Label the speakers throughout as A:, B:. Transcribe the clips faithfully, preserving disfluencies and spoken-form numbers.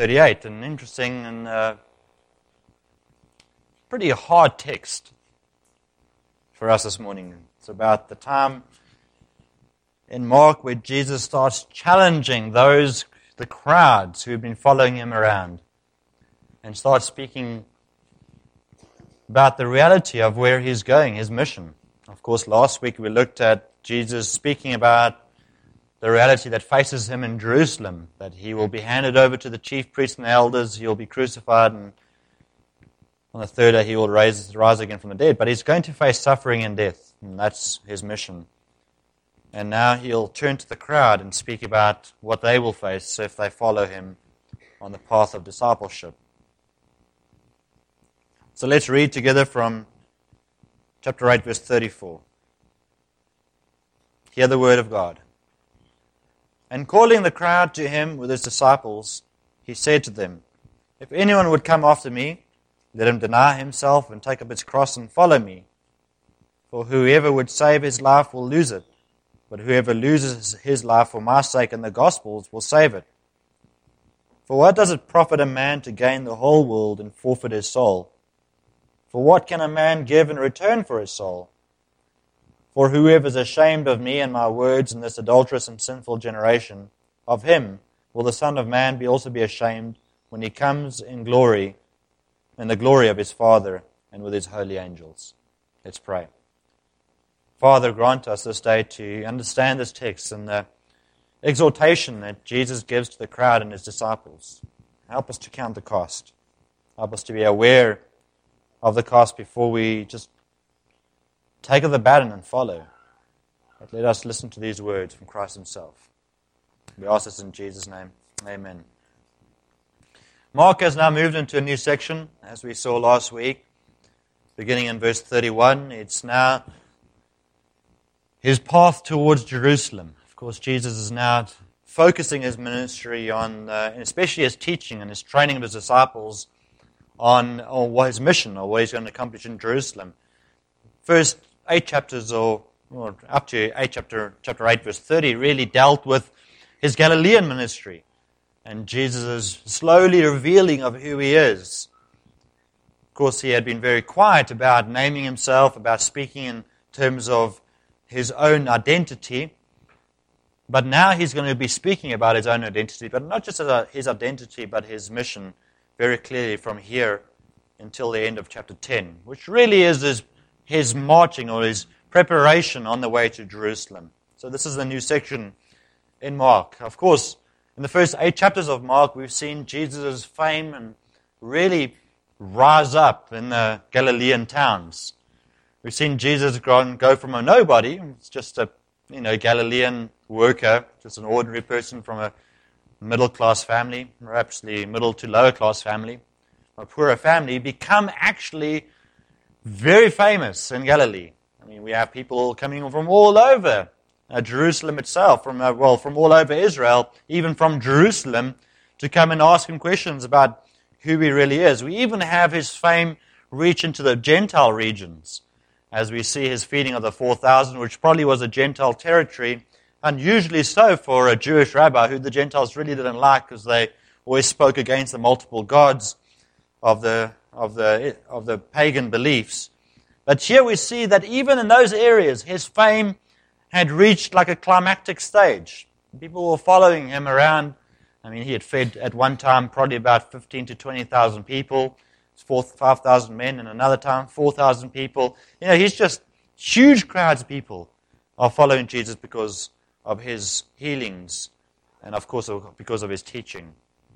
A: thirty-eight, an interesting and uh, pretty hard text for us this morning. It's about the time in Mark where Jesus starts challenging those, the crowds who have been following him around, and starts speaking about the reality of where he's going, his mission. Of course, last week we looked at Jesus speaking about the reality that faces him in Jerusalem, that he will be handed over to the chief priests and the elders, he will be crucified, and on the third day he will rise, rise again from the dead. But he's going to face suffering and death, and that's his mission. And now he'll turn to the crowd and speak about what they will face if they follow him on the path of discipleship. So let's read together from chapter eight, verse thirty-four. Hear the word of God. And calling the crowd to him with his disciples, he said to them, If anyone would come after me, let him deny himself and take up his cross and follow me. For whoever would save his life will lose it, but whoever loses his life for my sake and the gospel's will save it. For what does it profit a man to gain the whole world and forfeit his soul? For what can a man give in return for his soul? For whoever is ashamed of me and my words in this adulterous and sinful generation, of him will the Son of Man be also be ashamed when he comes in glory, in the glory of his Father and with his holy angels. Let's pray. Father, grant us this day to understand this text and the exhortation that Jesus gives to the crowd and his disciples. Help us to count the cost. Help us to be aware of the cost before we just take up the baton and follow. But let us listen to these words from Christ himself. We ask this in Jesus' name. Amen. Mark has now moved into a new section, as we saw last week, beginning in verse thirty-one. It's now his path towards Jerusalem. Of course, Jesus is now focusing his ministry on, uh, especially his teaching and his training of his disciples on, on what his mission or what he's going to accomplish in Jerusalem. First eight chapters, or, or up to eight chapter chapter eight, verse thirty, really dealt with his Galilean ministry, and Jesus is slowly revealing of who he is. Of course, he had been very quiet about naming himself, about speaking in terms of his own identity, but now he's going to be speaking about his own identity, but not just his identity, but his mission very clearly from here until the end of chapter ten, which really is his, his marching or his preparation on the way to Jerusalem. So this is the new section in Mark. Of course, in the first eight chapters of Mark, we've seen Jesus' fame and really rise up in the Galilean towns. We've seen Jesus go from a nobody, it's just a you know Galilean worker, just an ordinary person from a middle-class family, perhaps the middle to lower-class family, a poorer family, become actually very famous in Galilee. I mean, we have people coming from all over uh, Jerusalem itself, from uh, well, from all over Israel, even from Jerusalem, to come and ask him questions about who he really is. We even have his fame reach into the Gentile regions, as we see his feeding of the four thousand, which probably was a Gentile territory, unusually so for a Jewish rabbi who the Gentiles really didn't like because they always spoke against the multiple gods of the of the of the pagan beliefs. But here we see that even in those areas, his fame had reached like a climactic stage. People were following him around. I mean, he had fed at one time probably about fifteen to twenty thousand people. Four, five thousand men, and another time four thousand people. You know, he's just huge crowds of people are following Jesus because of his healings and, of course, because of his teaching.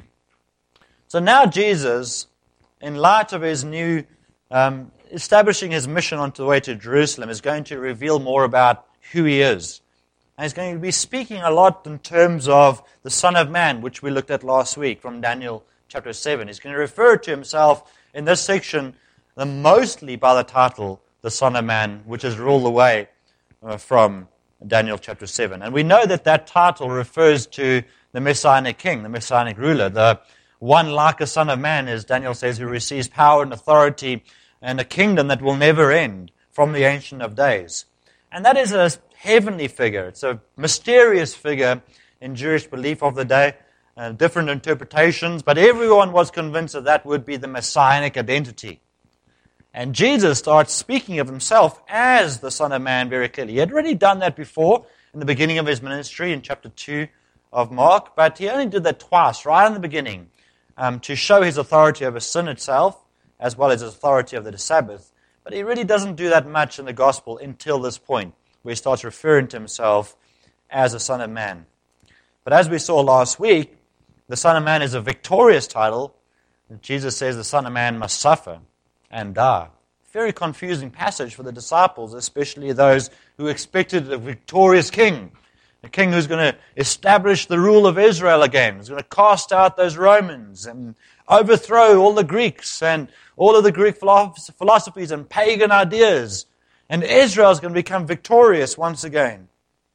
A: So now Jesus, in light of his new um, establishing his mission on the way to Jerusalem, is going to reveal more about who he is. And he's going to be speaking a lot in terms of the Son of Man, which we looked at last week from Daniel chapter seven. He's going to refer to himself in this section, the mostly by the title, the Son of Man, which is all the way uh, from Daniel chapter seven. And we know that that title refers to the Messianic king, the Messianic ruler, the one like a Son of Man, as Daniel says, who receives power and authority and a kingdom that will never end from the Ancient of Days. And that is a heavenly figure. It's a mysterious figure in Jewish belief of the day. uh, different interpretations, but everyone was convinced that that would be the messianic identity. And Jesus starts speaking of himself as the Son of Man very clearly. He had already done that before in the beginning of his ministry in chapter two of Mark, but he only did that twice, right in the beginning, um, to show his authority over sin itself, as well as his authority over the Sabbath. But he really doesn't do that much in the gospel until this point, where he starts referring to himself as the Son of Man. But as we saw last week, the Son of Man is a victorious title. Jesus says the Son of Man must suffer and die. Very confusing passage for the disciples, especially those who expected a victorious king. A king who's going to establish the rule of Israel again. He's going to cast out those Romans and overthrow all the Greeks and all of the Greek philosophies and pagan ideas. And Israel is going to become victorious once again.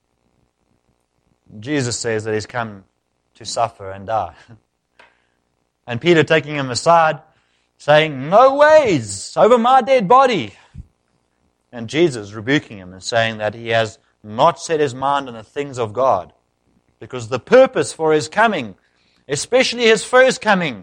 A: Jesus says that he's come to suffer and die. And Peter taking him aside, saying, "No ways, over my dead body." And Jesus rebuking him and saying that he has not set his mind on the things of God, because the purpose for his coming, especially his first coming,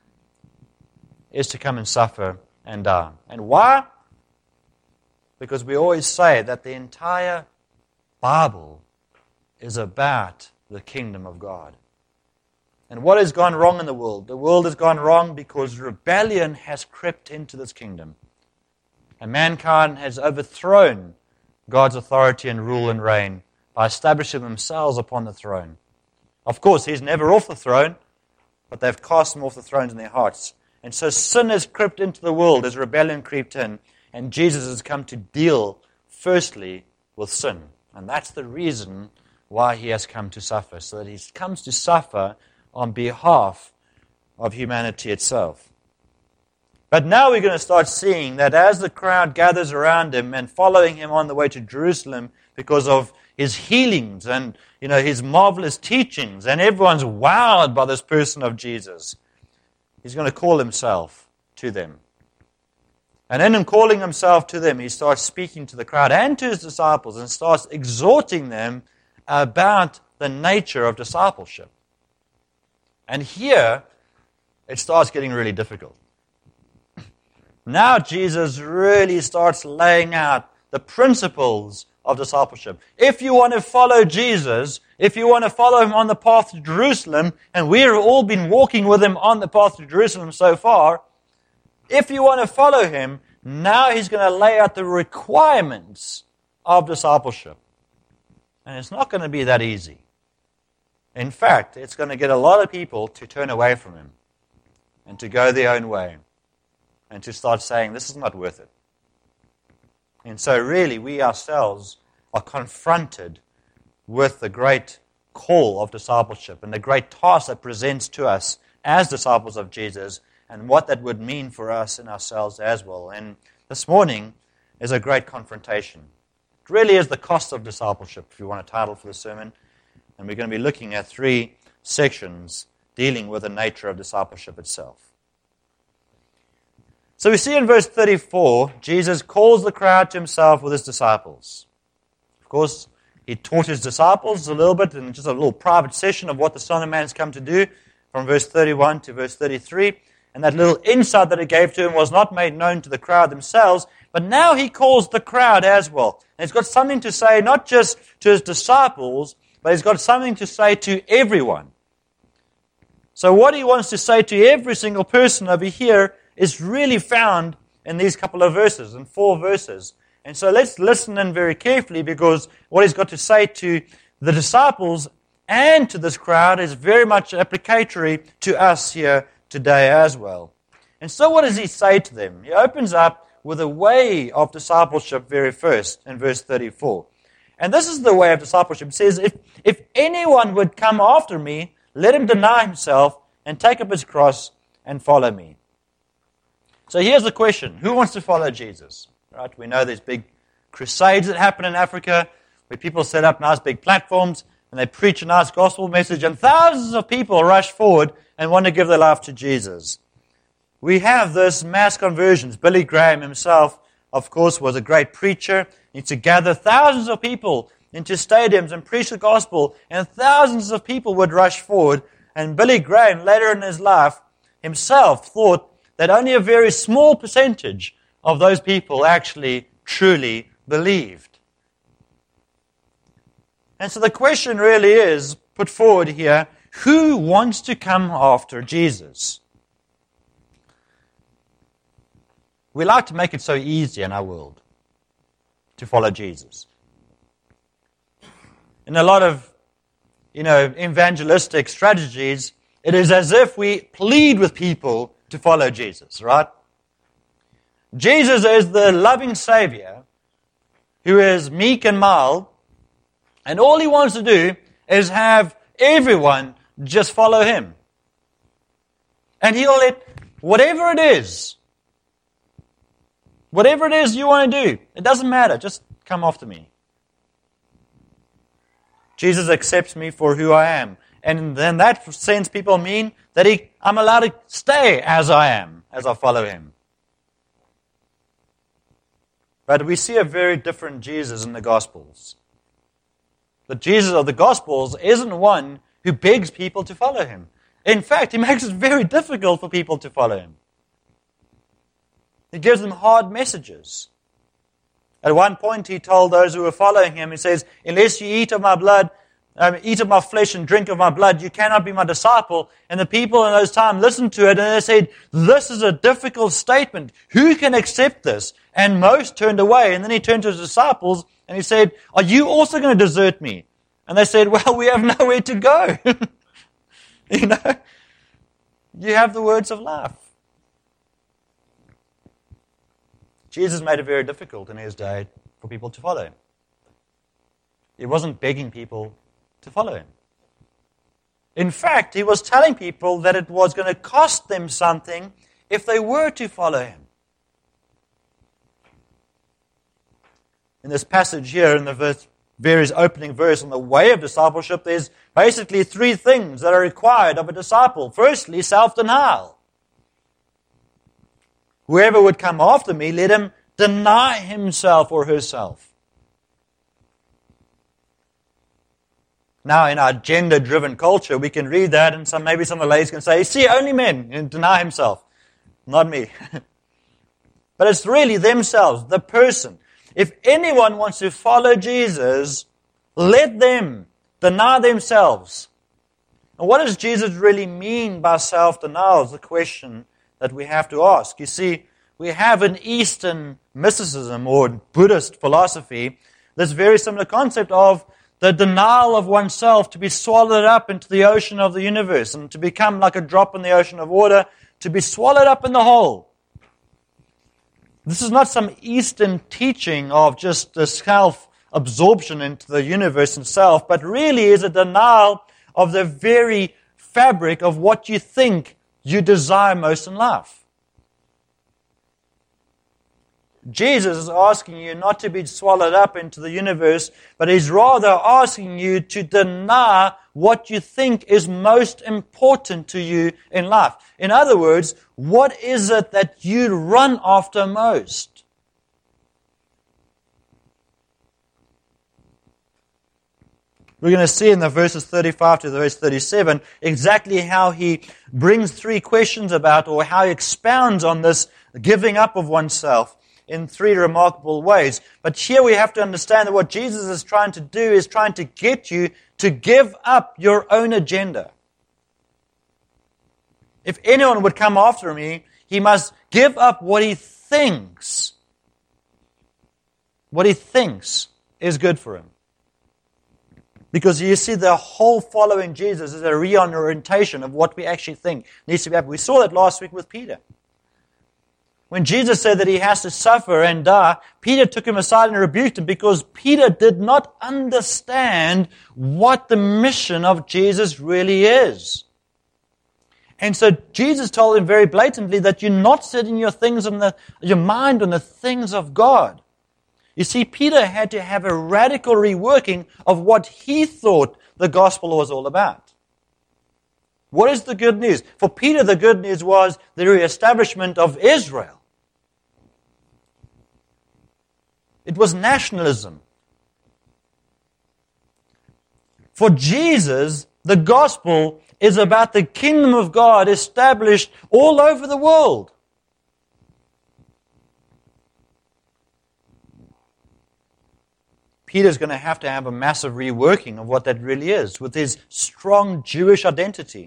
A: is to come and suffer and die. And why? Because we always say that the entire Bible is about the kingdom of God. And what has gone wrong in the world? The world has gone wrong because rebellion has crept into this kingdom. And mankind has overthrown God's authority and rule and reign by establishing themselves upon the throne. Of course, he's never off the throne, but they've cast him off the thrones in their hearts. And so sin has crept into the world as rebellion crept in, and Jesus has come to deal firstly with sin. And that's the reason why he has come to suffer, so that he comes to suffer on behalf of humanity itself. But now we're going to start seeing that as the crowd gathers around him and following him on the way to Jerusalem because of his healings and, you know, his marvelous teachings, and everyone's wowed by this person of Jesus, he's going to call himself to them. And in him calling himself to them, he starts speaking to the crowd and to his disciples and starts exhorting them about the nature of discipleship. And here, it starts getting really difficult. Now Jesus really starts laying out the principles of discipleship. If you want to follow Jesus, if you want to follow him on the path to Jerusalem, and we've all been walking with him on the path to Jerusalem so far, if you want to follow him, now he's going to lay out the requirements of discipleship. And it's not going to be that easy. In fact, it's going to get a lot of people to turn away from him and to go their own way and to start saying, this is not worth it. And so really, we ourselves are confronted with the great call of discipleship and the great task that presents to us as disciples of Jesus and what that would mean for us and ourselves as well. And this morning is a great confrontation. It really is the cost of discipleship, if you want a title for the sermon. And we're going to be looking at three sections dealing with the nature of discipleship itself. So we see in verse thirty-four, Jesus calls the crowd to himself with his disciples. Of course, he taught his disciples a little bit in just a little private session of what the Son of Man has come to do from verse thirty-one to verse thirty-three. And that little insight that he gave to him was not made known to the crowd themselves, but now he calls the crowd as well. And he's got something to say not just to his disciples, but he's got something to say to everyone. So what he wants to say to every single person over here is really found in these couple of verses, in four verses. And so let's listen in very carefully, because what he's got to say to the disciples and to this crowd is very much applicatory to us here today as well. And so what does he say to them? He opens up with a way of discipleship very first in verse thirty-four. And this is the way of discipleship. It says, if, if anyone would come after me, let him deny himself and take up his cross and follow me. So here's the question. Who wants to follow Jesus? Right? We know there's big crusades that happen in Africa where people set up nice big platforms and they preach a nice gospel message, and thousands of people rush forward and want to give their life to Jesus. We have this mass conversions. Billy Graham himself, of course, was a great preacher. He used to gather thousands of people into stadiums and preach the gospel, and thousands of people would rush forward And Billy Graham, later in his life, himself thought that only a very small percentage of those people actually truly believed. And so the question really is put forward here, who wants to come after Jesus? We like to make it so easy in our world to follow Jesus. In a lot of, you know, evangelistic strategies, it is as if we plead with people to follow Jesus, right? Jesus is the loving Savior who is meek and mild, and all He wants to do is have everyone just follow Him. And He'll let whatever it is, whatever it is you want to do, it doesn't matter, just come after me. Jesus accepts me for who I am. And in that sense, people mean that he, I'm allowed to stay as I am, as I follow Him. But we see a very different Jesus in the Gospels. The Jesus of the Gospels isn't one who begs people to follow Him. In fact, He makes it very difficult for people to follow Him. He gives them hard messages. At one point, He told those who were following Him, He says, unless you eat of my blood, um, eat of my flesh and drink of my blood, you cannot be my disciple. And the people in those times listened to it and they said, this is a difficult statement. Who can accept this? And most turned away. And then He turned to His disciples and He said, are you also going to desert me? And they said, well, we have nowhere to go. You know, you have the words of life. Jesus made it very difficult in His day for people to follow Him. He wasn't begging people to follow Him. In fact, He was telling people that it was going to cost them something if they were to follow Him. In this passage here, in the verse, various opening verse on the way of discipleship, there's basically three things that are required of a disciple. Firstly, self-denial. Whoever would come after me, let him deny himself or herself. Now, in our gender-driven culture, we can read that, and some maybe some of the ladies can say, see, only men can deny himself. Not me. But it's really themselves, the person. If anyone wants to follow Jesus, let them deny themselves. And what does Jesus really mean by self-denial is the question that we have to ask. You see, we have in Eastern mysticism or Buddhist philosophy this very similar concept of the denial of oneself to be swallowed up into the ocean of the universe and to become like a drop in the ocean of water, to be swallowed up in the whole. This is not some Eastern teaching of just the self-absorption into the universe itself, but really is a denial of the very fabric of what you think you desire most in life. Jesus is asking you not to be swallowed up into the universe, but He's rather asking you to deny what you think is most important to you in life. In other words, what is it that you run after most? We're going to see in the verses thirty-five to verse thirty-seven exactly how He brings three questions about, or how He expounds on this giving up of oneself in three remarkable ways. But here we have to understand that what Jesus is trying to do is trying to get you to give up your own agenda. If anyone would come after me, he must give up what he thinks, what he thinks is good for him. Because you see, the whole following Jesus is a reorientation of what we actually think needs to be happening. We saw that last week with Peter. When Jesus said that He has to suffer and die, Peter took Him aside and rebuked him because Peter did not understand what the mission of Jesus really is. And so Jesus told him very blatantly that you're not setting your things on the, your mind on the things of God. You see, Peter had to have a radical reworking of what he thought the gospel was all about. What is the good news? For Peter, the good news was the reestablishment of Israel. It was nationalism. For Jesus, the gospel is about the kingdom of God established all over the world. Peter's going to have to have a massive reworking of what that really is, with his strong Jewish identity.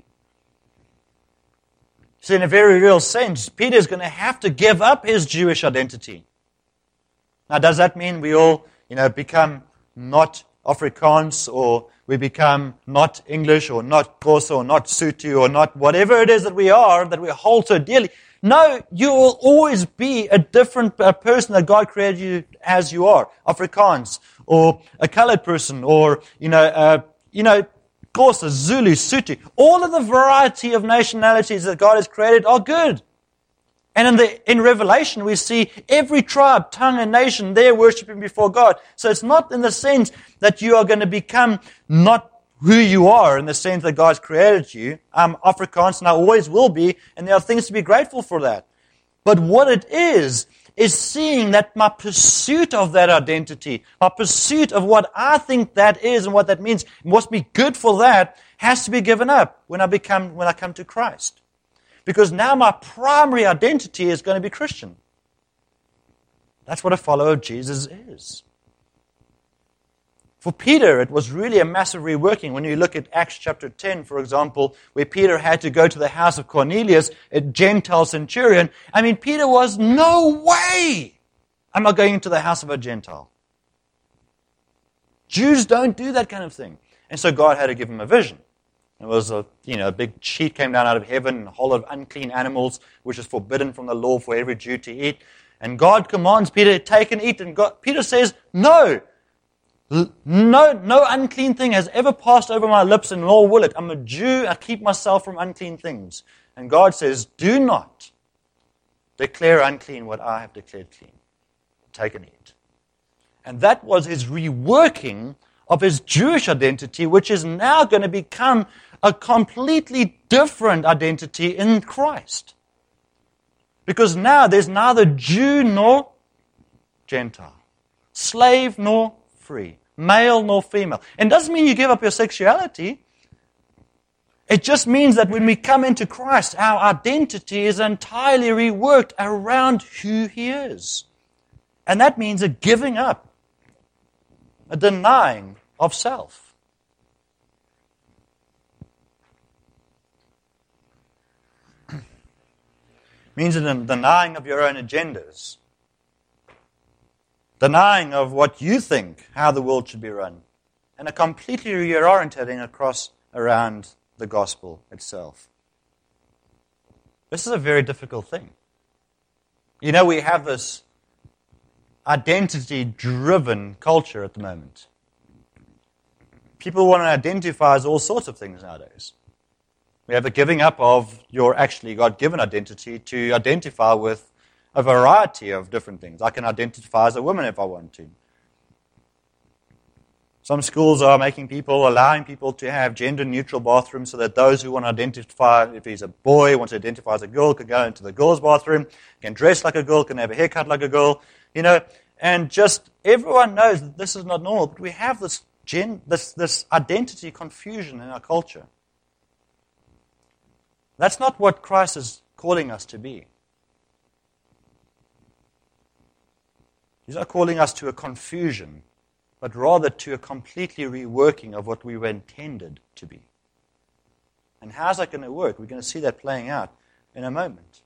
A: So in a very real sense, Peter's going to have to give up his Jewish identity. Now, does that mean we all, you know, become not Afrikaans, or we become not English, or not Xhosa, or not Sotho, or not whatever it is that we are, that we hold so dearly? No, you will always be a different uh, person that God created you as you are. Afrikaans, or a colored person, or, you know, uh, you know, Xhosa, Zulu, Sotho. All of the variety of nationalities that God has created are good. And in the in Revelation, we see every tribe, tongue, and nation there worshiping before God. So it's not in the sense that you are going to become not who you are, in the sense that God's created you. I'm Afrikaans, and I always will be, and there are things to be grateful for that. But what it is, is seeing that my pursuit of that identity, my pursuit of what I think that is and what that means, must be good for that, has to be given up when I become when I come to Christ. Because now my primary identity is going to be Christian. That's what a follower of Jesus is. For Peter, it was really a massive reworking. When you look at Acts chapter ten, for example, where Peter had to go to the house of Cornelius, a Gentile centurion. I mean, Peter was, no way am I going into the house of a Gentile. Jews don't do that kind of thing. And so God had to give him a vision. It was a, you know, a big sheet came down out of heaven, a whole lot of unclean animals, which is forbidden from the law for every Jew to eat. And God commands Peter to take and eat. And God, Peter says, no. No, no unclean thing has ever passed over my lips, and nor will it. I'm a Jew, I keep myself from unclean things. And God says, do not declare unclean what I have declared clean. Take and eat. And that was his reworking of his Jewish identity, which is now going to become a completely different identity in Christ. Because now there's neither Jew nor Gentile, slave nor free, male nor female. And it doesn't mean you give up your sexuality. It just means that when we come into Christ, our identity is entirely reworked around who He is. And that means a giving up, a denying of self. It means a denying of your own agendas. Denying of what you think, how the world should be run. And a completely reorientating across around the gospel itself. This is a very difficult thing. You know, we have this identity-driven culture at the moment. People want to identify as all sorts of things nowadays. We have a giving up of your actually God-given identity to identify with a variety of different things. I can identify as a woman if I want to. Some schools are making people, allowing people to have gender-neutral bathrooms so that those who want to identify, if he's a boy, wants to identify as a girl, can go into the girls' bathroom, can dress like a girl, can have a haircut like a girl, you know, and just everyone knows that this is not normal, but we have this gen, this, this identity confusion in our culture. That's not what Christ is calling us to be. He's not calling us to a confusion, but rather to a completely reworking of what we were intended to be. And how's that going to work? We're going to see that playing out in a moment.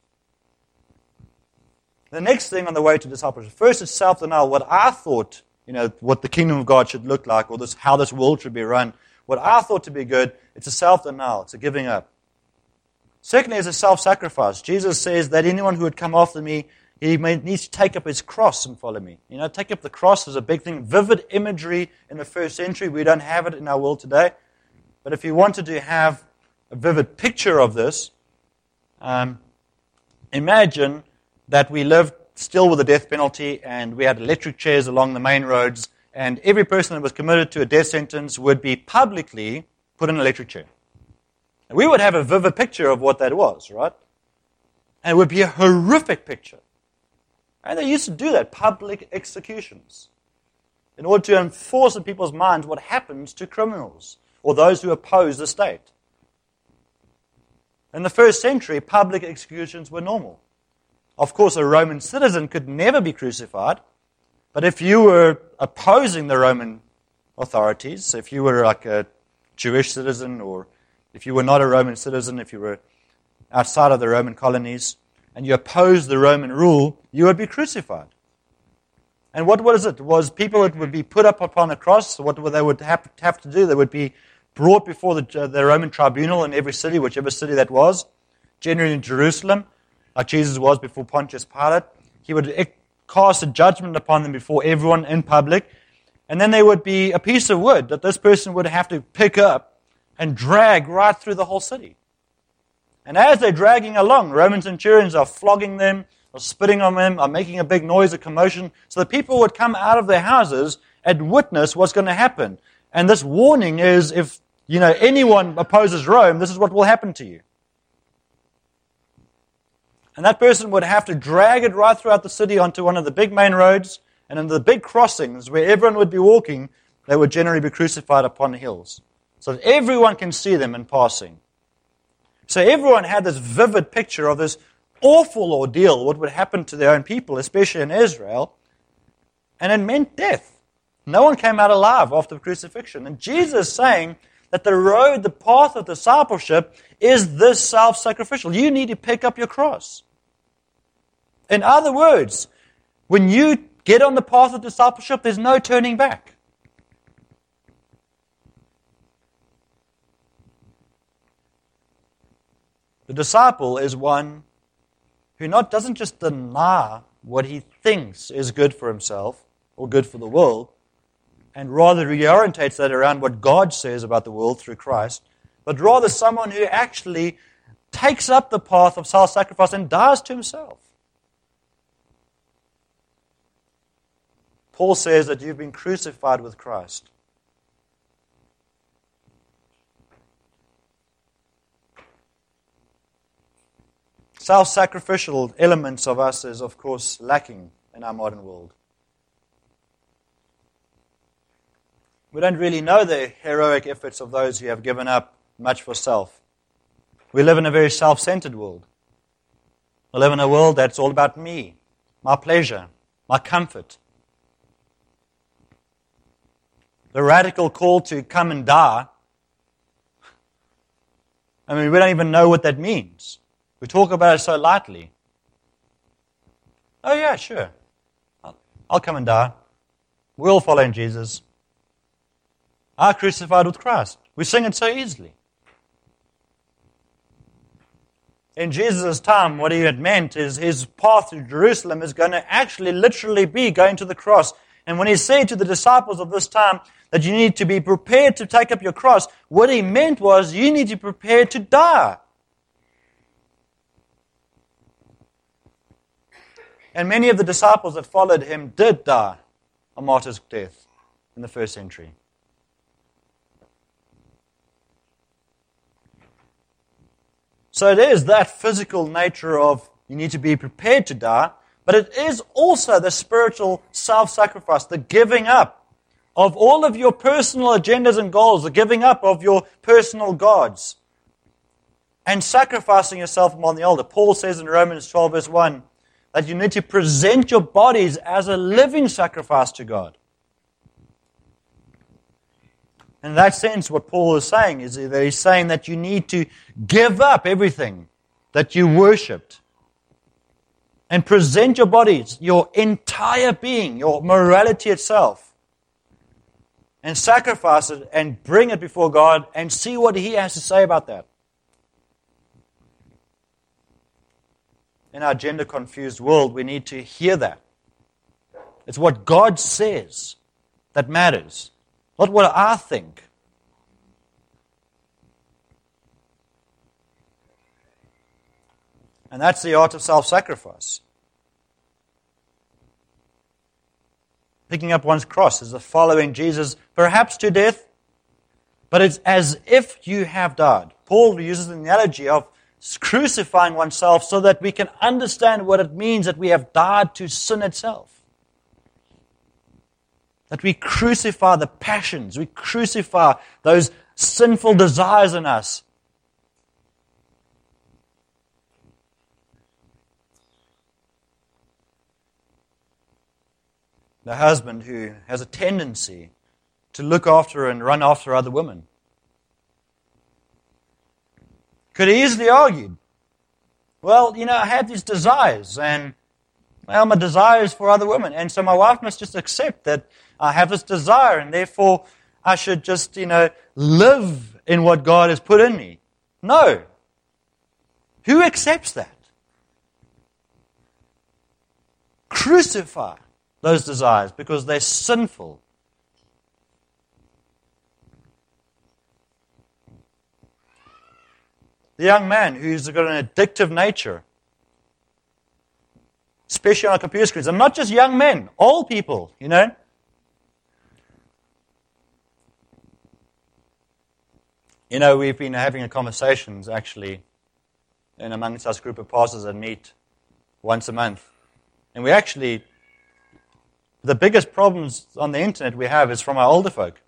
A: The next thing on the way to discipleship, first is self-denial. What I thought, you know, what the kingdom of God should look like, or this, how this world should be run, what I thought to be good, it's a self-denial, it's a giving up. Secondly, is a self-sacrifice. Jesus says that anyone who would come after me, he may, needs to take up his cross and follow me. You know, take up the cross is a big thing. Vivid imagery in the first century. We don't have it in our world today. But if you wanted to have a vivid picture of this, um, imagine that we lived still with the death penalty and we had electric chairs along the main roads, and every person that was committed to a death sentence would be publicly put in an electric chair. And we would have a vivid picture of what that was, right? And it would be a horrific picture. And they used to do that, public executions, in order to enforce in people's minds what happens to criminals or those who oppose the state. In the first century, public executions were normal. Of course, a Roman citizen could never be crucified, but if you were opposing the Roman authorities, if you were like a Jewish citizen, or if you were not a Roman citizen, if you were outside of the Roman colonies, and you opposed the Roman rule, you would be crucified. And what was it? It was people that would be put up upon a cross. What they would have, have to do, they would be brought before the, uh, the Roman tribunal in every city, whichever city that was, generally in Jerusalem, like Jesus was before Pontius Pilate. He would cast a judgment upon them before everyone in public, and then there would be a piece of wood that this person would have to pick up and drag right through the whole city. And as they're dragging along, Roman centurions are flogging them, are spitting on them, are making a big noise, a commotion, so the people would come out of their houses and witness what's going to happen. And this warning is, if you know anyone opposes Rome, this is what will happen to you. And that person would have to drag it right throughout the city onto one of the big main roads, and in the big crossings where everyone would be walking, they would generally be crucified upon the hills, so that everyone can see them in passing. So everyone had this vivid picture of this awful ordeal, what would happen to their own people, especially in Israel, and it meant death. No one came out alive after the crucifixion. And Jesus is saying that the road, the path of discipleship is this self-sacrificial. You need to pick up your cross. In other words, when you get on the path of discipleship, there's no turning back. The disciple is one who not doesn't just deny what he thinks is good for himself or good for the world, and rather reorientates that around what God says about the world through Christ, but rather someone who actually takes up the path of self-sacrifice and dies to himself. Paul says that you've been crucified with Christ. Self-sacrificial elements of us is, of course, lacking in our modern world. We don't really know the heroic efforts of those who have given up much for self. We live in a very self-centered world. We live in a world that's all about me, my pleasure, my comfort. The radical call to come and die, I mean, we don't even know what that means. We talk about it so lightly. Oh yeah, sure. I'll, I'll come and die. We're all following Jesus. I crucified with Christ. We sing it so easily. In Jesus' time, what he had meant is his path to Jerusalem is going to actually literally be going to the cross. And when he said to the disciples of this time that you need to be prepared to take up your cross, what he meant was you need to be prepared to die. And many of the disciples that followed him did die a martyr's death in the first century. So it is that physical nature of you need to be prepared to die, but it is also the spiritual self-sacrifice, the giving up of all of your personal agendas and goals, the giving up of your personal gods, and sacrificing yourself among the altar. Paul says in Romans twelve verse one, that you need to present your bodies as a living sacrifice to God. In that sense, what Paul is saying is that he's saying that you need to give up everything that you worshipped and present your bodies, your entire being, your morality itself, and sacrifice it and bring it before God and see what He has to say about that. In our gender-confused world, we need to hear that. It's what God says that matters, not what I think. And that's the art of self-sacrifice. Picking up one's cross is the following Jesus, perhaps to death, but it's as if you have died. Paul uses the analogy of crucifying oneself so that we can understand what it means that we have died to sin itself. That we crucify the passions, we crucify those sinful desires in us. the husband who has a tendency to look after and run after other women. Could easily argue, well, you know, I have these desires, and well, my desire is for other women, and so my wife must just accept that I have this desire, and therefore I should just, you know, live in what God has put in me. No. Who accepts that? Crucify those desires because they're sinful. The young man who's got an addictive nature, especially on computer screens, and not just young men, old people, you know. You know, we've been having conversations, actually, in amongst us group of pastors that meet once a month. And we actually, the biggest problems on the internet we have is from our older folk.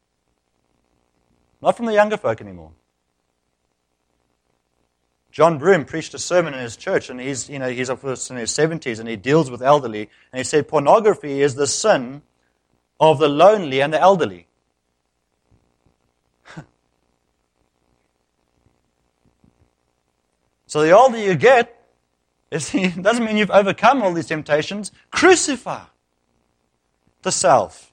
A: Not from the younger folk anymore. John Broom preached a sermon in his church, and he's, you know, he's of course in his seventies, and he deals with elderly, and he said pornography is the sin of the lonely and the elderly. So the older you get, it doesn't mean you've overcome all these temptations. Crucify the self.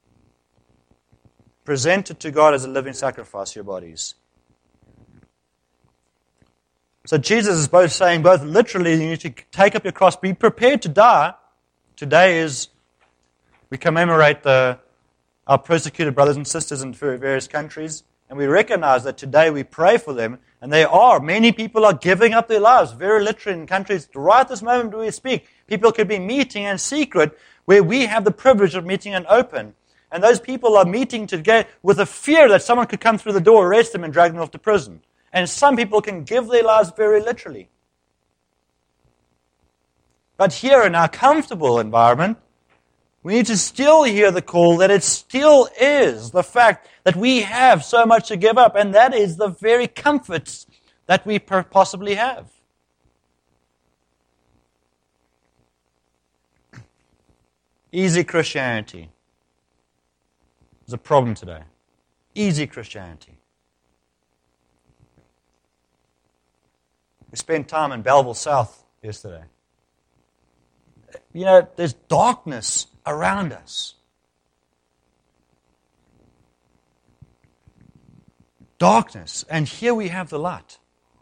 A: Present it to God as a living sacrifice, your bodies. So Jesus is both saying, both literally, you need to take up your cross, be prepared to die. Today is, we commemorate the, our persecuted brothers and sisters in various countries, and we recognize that today we pray for them, and they are. Many people are giving up their lives, very literally in countries. Right at this moment we speak, people could be meeting in secret where we have the privilege of meeting in open. And those people are meeting together with a fear that someone could come through the door, arrest them, and drag them off to prison. And some people can give their lives very literally. But here in our comfortable environment, we need to still hear the call that it still is the fact that we have so much to give up, and that is the very comforts that we possibly have. Easy Christianity is a problem today. Easy Christianity. We spent time in Belleville South yesterday. You know, there's darkness around us. Darkness. And here we have the light.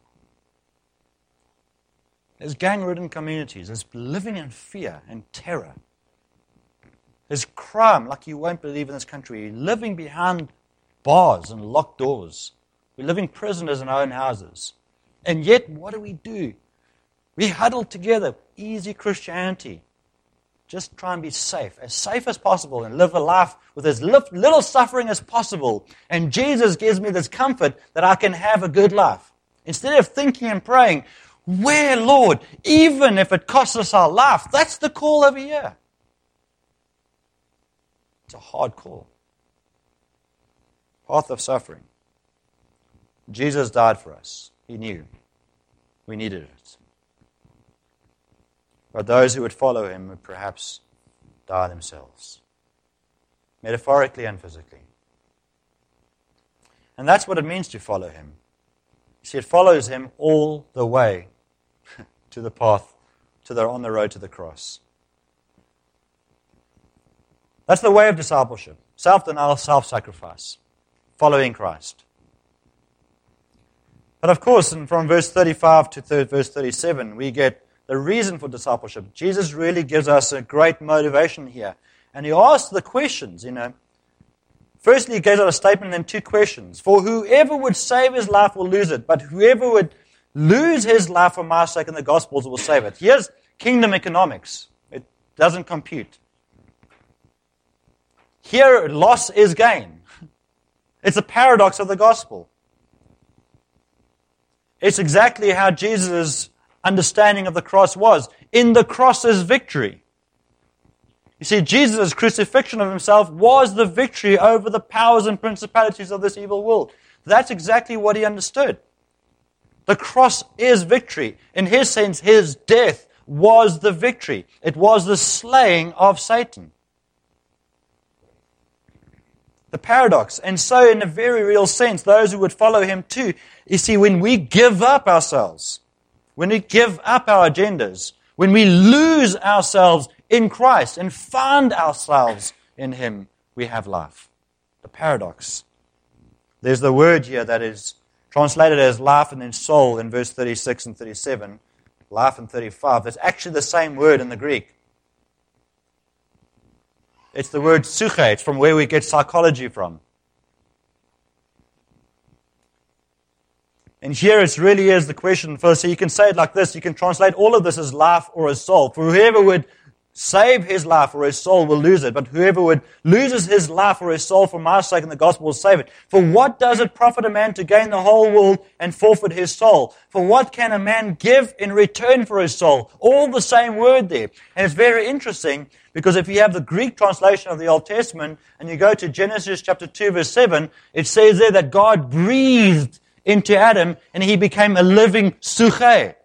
A: There's gang-ridden communities. There's living in fear and terror. There's crime like you won't believe in this country. Living behind bars and locked doors. We're living prisoners in our own houses. And yet, what do we do? We huddle together. Easy Christianity. Just try and be safe, as safe as possible, and live a life with as little suffering as possible. And Jesus gives me this comfort that I can have a good life. Instead of thinking and praying, where, Lord, even if it costs us our life, that's the call over here. It's a hard call. Path of suffering. Jesus died for us. He knew we needed it. But those who would follow him would perhaps die themselves, metaphorically and physically. And that's what it means to follow him. You see, it follows him all the way to the path, to the, on the road to the cross. That's the way of discipleship. Self-denial, self-sacrifice. Following Christ. But of course, from verse thirty-five to verse thirty-seven, we get the reason for discipleship. Jesus really gives us a great motivation here. And he asks the questions, you know. Firstly, he gives out a statement and then two questions. For whoever would save his life will lose it, but whoever would lose his life for my sake in the Gospels will save it. Here's kingdom economics. It doesn't compute. Here, loss is gain. It's a paradox of the gospel. It's exactly how Jesus' understanding of the cross was. In the cross is victory. You see, Jesus' crucifixion of himself was the victory over the powers and principalities of this evil world. That's exactly what he understood. The cross is victory. In his sense, his death was the victory. It was the slaying of Satan. The paradox. And so, in a very real sense, those who would follow him too, you see, when we give up ourselves, when we give up our agendas, when we lose ourselves in Christ and find ourselves in him, we have life. The paradox. There's the word here that is translated as life and then soul in verse thirty-six and thirty-seven, life in thirty-five. That's actually the same word in the Greek. It's the word psyche. It's from where we get psychology from. And here it really is the question first. So you can say it like this. You can translate all of this as life or as soul. For whoever would save his life or his soul will lose it. But whoever would loses his life or his soul for my sake and the gospel will save it. For what does it profit a man to gain the whole world and forfeit his soul? For what can a man give in return for his soul? All the same word there. And it's very interesting because if you have the Greek translation of the Old Testament and you go to Genesis chapter two verse seven, it says there that God breathed into Adam and he became a living psyche.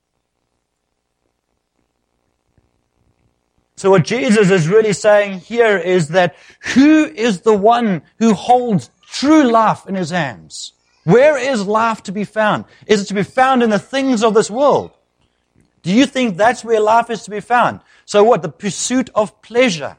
A: So what Jesus is really saying here is that who is the one who holds true life in his hands? Where is life to be found? Is it to be found in the things of this world? Do you think that's where life is to be found? So what? The pursuit of pleasure.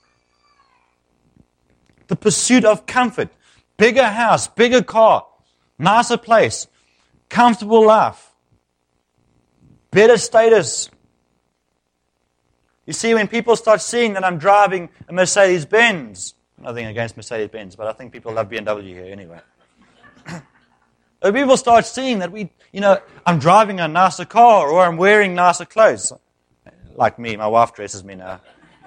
A: The pursuit of comfort. Bigger house, bigger car, nicer place, comfortable life, better status. You see, when people start seeing that I'm driving a Mercedes-Benz, nothing against Mercedes-Benz, but I think people love B M W here anyway. When people start seeing that we, you know, I'm driving a nicer car or I'm wearing nicer clothes, like me, my wife dresses me now,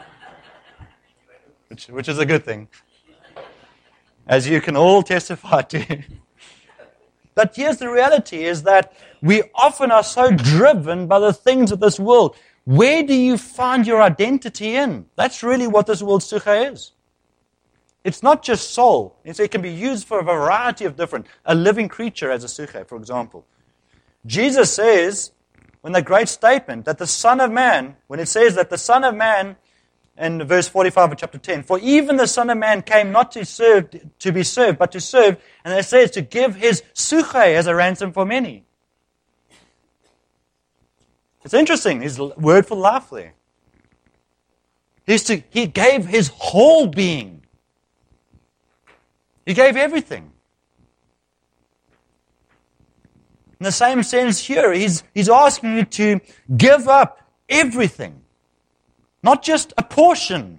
A: which, which is a good thing, as you can all testify to. But here's the reality, is that we often are so driven by the things of this world. Where do you find your identity in? That's really what this world psyche is. It's not just soul. It's, it can be used for a variety of different, a living creature as a psyche, for example. Jesus says, in the great statement, that the Son of Man, when it says that the Son of Man, in verse forty-five of chapter ten, for even the Son of Man came not to serve, to be served, but to serve, and it says to give his psyche as a ransom for many. It's interesting, his word for life there. He's to, he gave his whole being. He gave everything. In the same sense here, he's, he's asking you to give up everything. Not just a portion.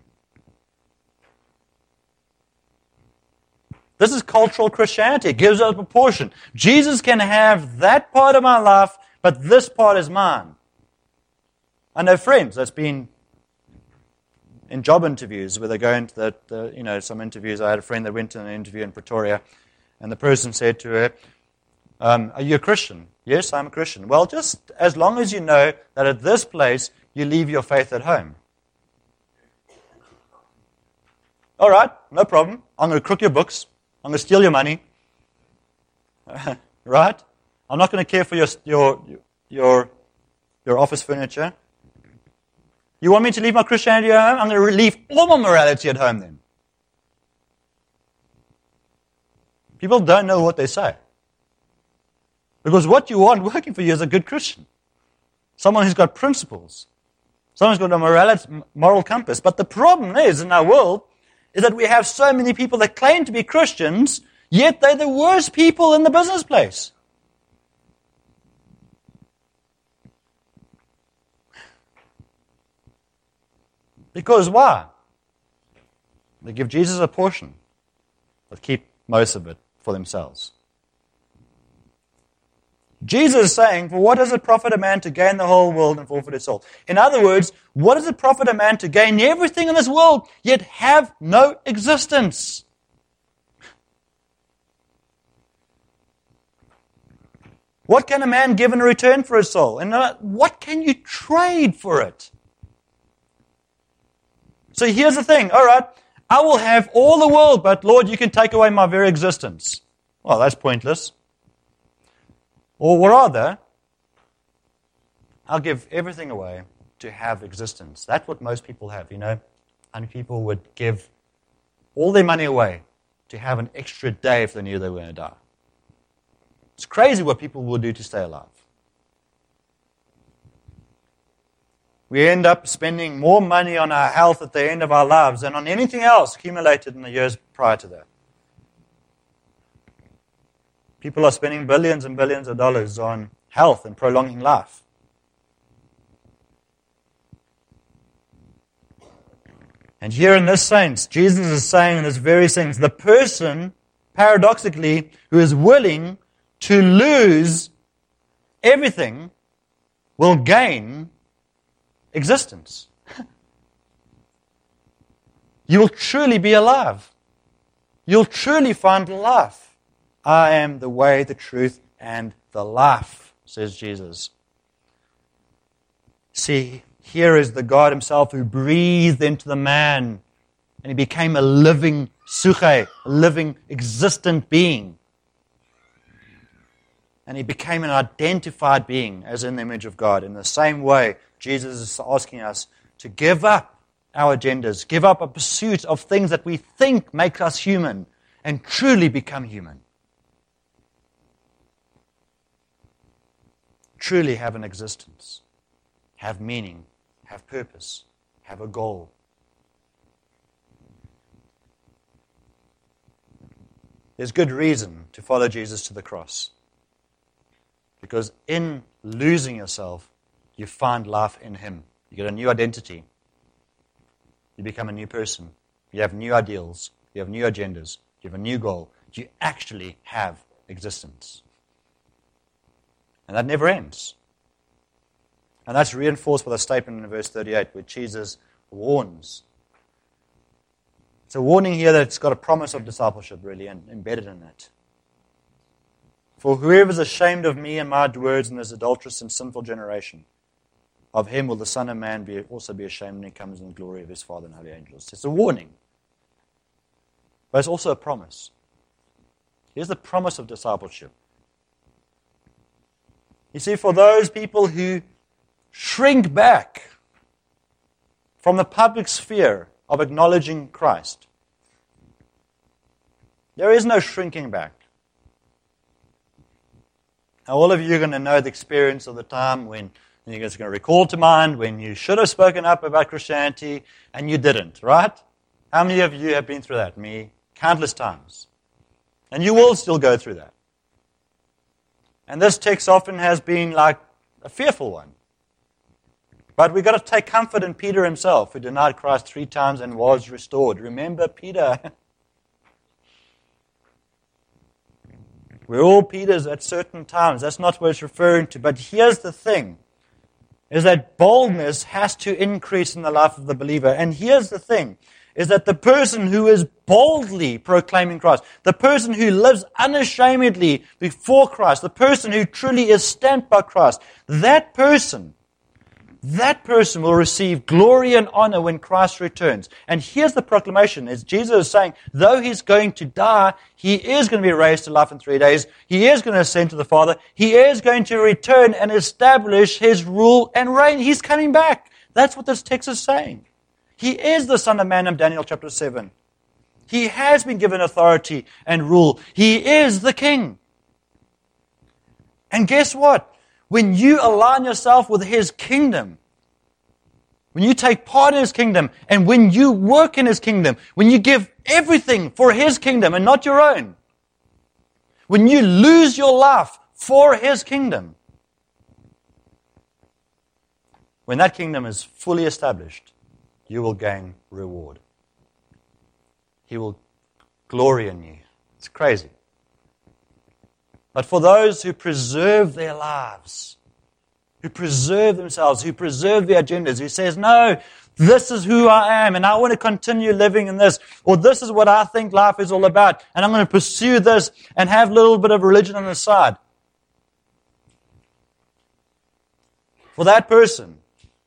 A: This is cultural Christianity. It gives up a portion. Jesus can have that part of my life, but this part is mine. I know friends that's been in job interviews where they go into the, the, you know, some interviews. I had a friend that went to an interview in Pretoria, and the person said to her, um, are you a Christian? Yes, I'm a Christian. Well, just as long as you know that at this place you leave your faith at home. All right, no problem. I'm going to crook your books. I'm going to steal your money. Right? I'm not going to care for your your your your office furniture. You want me to leave my Christianity at home? I'm going to leave all my morality at home then. People don't know what they say. Because what you want working for you is a good Christian. Someone who's got principles. Someone who's got a morality, moral compass. But the problem is, in our world, is that we have so many people that claim to be Christians, yet they're the worst people in the business place. Because why? They give Jesus a portion, but keep most of it for themselves. Jesus is saying, for what does it profit a man to gain the whole world and forfeit his soul? In other words, what does it profit a man to gain everything in this world, yet have no existence? What can a man give in return for his soul? And what can you trade for it? So here's the thing, all right, I will have all the world, but Lord, you can take away my very existence. Well, that's pointless. Or rather, I'll give everything away to have existence. That's what most people have, you know. And people would give all their money away to have an extra day if they knew they were going to die. It's crazy what people will do to stay alive. We end up spending more money on our health at the end of our lives than on anything else accumulated in the years prior to that. People are spending billions and billions of dollars on health and prolonging life. And here in this sense, Jesus is saying in this very sense, the person, paradoxically, who is willing to lose everything will gain existence. You will truly be alive. You'll truly find life. I am the way, the truth, and the life, says Jesus. See, here is the God himself who breathed into the man, and he became a living suche, a living, existent being. And he became an identified being, as in the image of God. In the same way, Jesus is asking us to give up our agendas, give up a pursuit of things that we think make us human, and truly become human. Truly have an existence, have meaning, have purpose, have a goal. There's good reason to follow Jesus to the cross. Because in losing yourself, you find life in him. You get a new identity. You become a new person. You have new ideals. You have new agendas. You have a new goal. You actually have existence. And that never ends. And that's reinforced by the statement in verse thirty-eight, where Jesus warns. It's a warning here that's got a promise of discipleship, really, embedded in it. For whoever is ashamed of me and my words in this adulterous and sinful generation, of him will the Son of Man be, also be ashamed when he comes in the glory of his Father and holy angels. It's a warning. But it's also a promise. Here's the promise of discipleship. You see, for those people who shrink back from the public sphere of acknowledging Christ, there is no shrinking back. Now, all of you are going to know the experience of the time when you're just going to recall to mind when you should have spoken up about Christianity and you didn't, right? How many of you have been through that? Me, countless times. And you will still go through that. And this text often has been like a fearful one. But we've got to take comfort in Peter himself, who denied Christ three times and was restored. Remember Peter? We're all Peters at certain times. That's not what it's referring to. But here's the thing, is that boldness has to increase in the life of the believer. And here's the thing, is that the person who is boldly proclaiming Christ, the person who lives unashamedly before Christ, the person who truly is stamped by Christ, that person, that person will receive glory and honor when Christ returns. And here's the proclamation, is Jesus is saying, though he's going to die, he is going to be raised to life in three days. He is going to ascend to the Father. He is going to return and establish his rule and reign. He's coming back. That's what this text is saying. He is the Son of Man of Daniel chapter seven. He has been given authority and rule. He is the King. And guess what? When you align yourself with his kingdom, when you take part in his kingdom, and when you work in his kingdom, when you give everything for his kingdom and not your own, when you lose your life for his kingdom, when that kingdom is fully established, you will gain reward. He will glory in you. It's crazy. But for those who preserve their lives, who preserve themselves, who preserve their agendas, who says, no, this is who I am, and I want to continue living in this, or this is what I think life is all about, and I'm going to pursue this and have a little bit of religion on the side. For that person,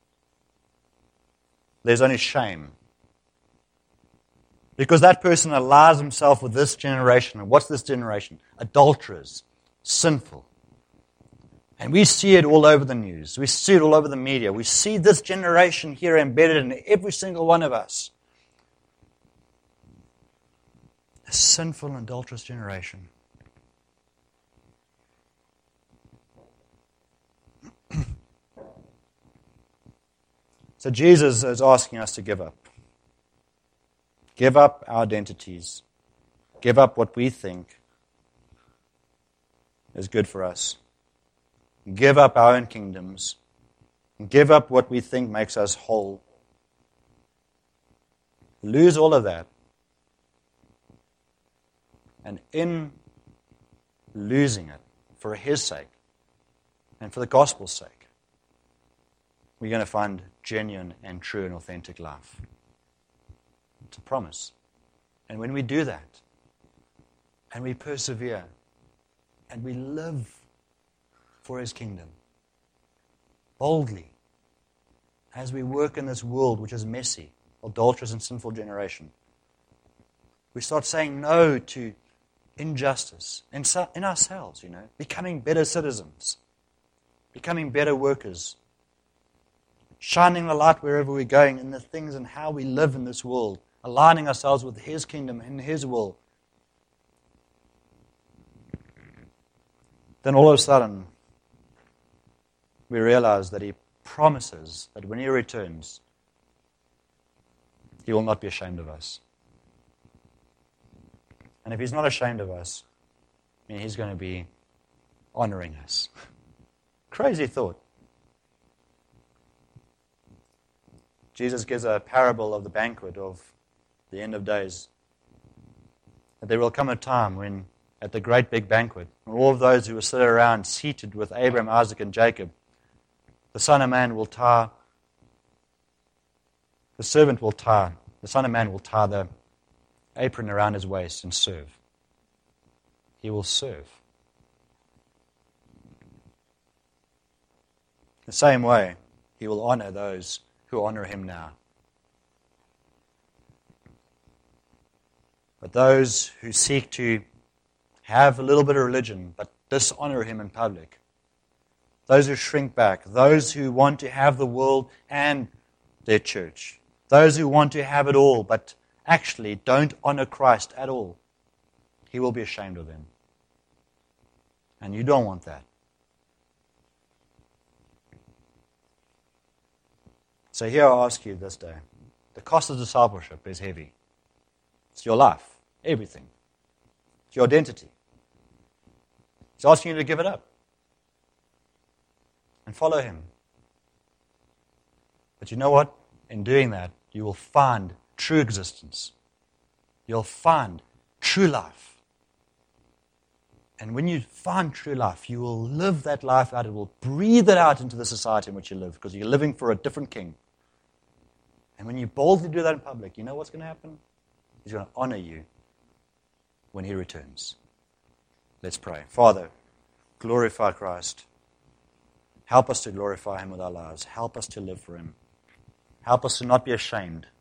A: there's only shame. Because that person allies himself with this generation. And what's this generation? Adulterers. Sinful. And we see it all over the news. We see it all over the media. We see this generation here embedded in every single one of us. A sinful and adulterous generation. So Jesus is asking us to give up. Give up our identities. Give up what we think is good for us. Give up our own kingdoms. Give up what we think makes us whole. Lose all of that. And in losing it, for His sake, and for the gospel's sake, we're going to find genuine and true and authentic life. It's a promise. And when we do that, and we persevere, and we live for His kingdom, boldly, as we work in this world which is messy, adulterous and sinful generation, we start saying no to injustice in, in ourselves, you know, becoming better citizens, becoming better workers, shining the light wherever we're going in the things and how we live in this world, aligning ourselves with His kingdom and His will. Then all of a sudden, we realize that He promises that when He returns, He will not be ashamed of us. And if He's not ashamed of us, I mean, He's going to be honoring us. Crazy thought. Jesus gives a parable of the banquet of the end of days. That there will come a time when, at the great big banquet, all of those who will sit around seated with Abraham, Isaac, and Jacob, the Son of Man will tie, the servant will tie, the Son of Man will tie the apron around his waist and serve. He will serve. The same way, He will honor those who honor Him now. But those who seek to have a little bit of religion but dishonor Him in public, those who shrink back, those who want to have the world and their church, those who want to have it all but actually don't honor Christ at all, He will be ashamed of them. And you don't want that. So here I ask you this day, the cost of discipleship is heavy. It's your life, everything. It's your identity. He's asking you to give it up and follow Him. But you know what? In doing that, you will find true existence. You'll find true life. And when you find true life, you will live that life out. It will breathe it out into the society in which you live, because you're living for a different king. And when you boldly do that in public, you know what's going to happen? He's going to honor you when He returns. Let's pray. Father, glorify Christ. Help us to glorify Him with our lives. Help us to live for Him. Help us to not be ashamed